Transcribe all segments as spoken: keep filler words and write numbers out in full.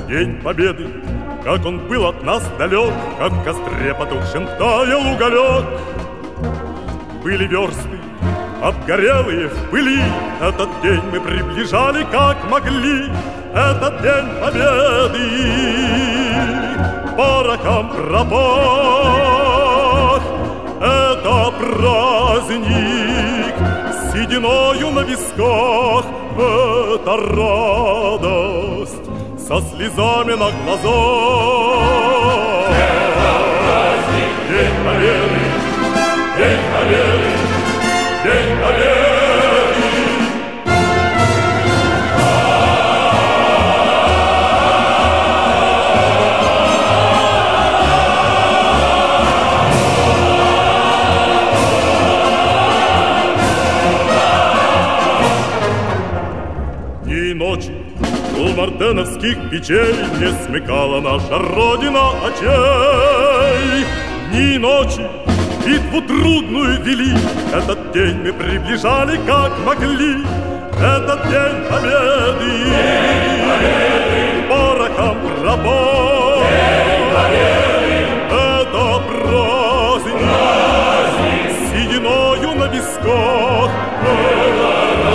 День Победы, как он был от нас далек, как в костре потухшем таял уголек. Были версты, обгорелые в пыли, этот день мы приближали, как могли. Этот день Победы порохом пропах. Это праздник с сединою на висках. Это радость со слезами на глазах. Это праздник, День Победы, День Победы, День Победы. Дни и ночи у мартеновских печей не смыкала наша Родина очей. Дни и ночи битву трудную вели, этот день мы приближали, как могли. Этот день Победы, День Победы, порохом пропах. День Победы, это праздник, праздник с сединою на висках. Это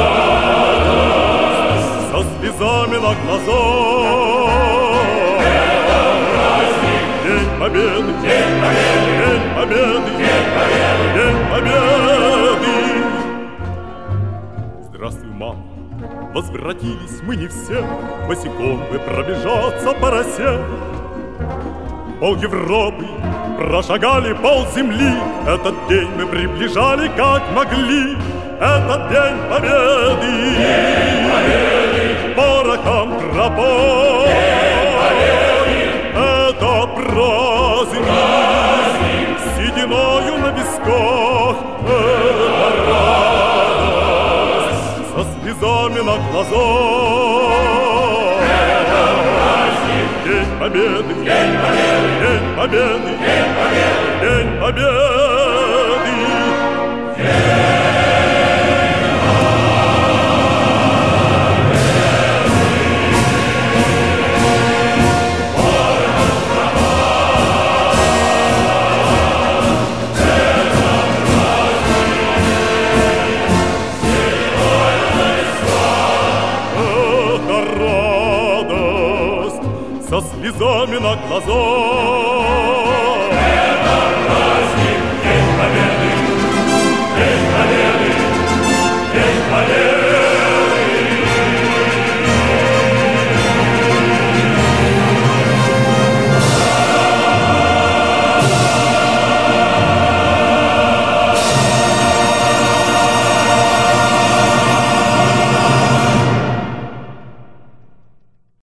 радость со слезами на глазах. Это праздник, День Победы, День Победы, День Победы, День Победы, День Победы. Здравствуй, мама. Возвратились мы не все, босиком бы пробежаться по росе. Пол Европы прошагали, пол земли, этот день мы приближали, как могли. Этот день Победы, День Победы, порохом пропах. День Победы, это праздник, праздник с сединою на висках. Это радость Со слезами на глазах. Это праздник, День Победы, День Победы, День Победы, День Победы, День Победы. Это радость со слезами на глазах. Это праздник,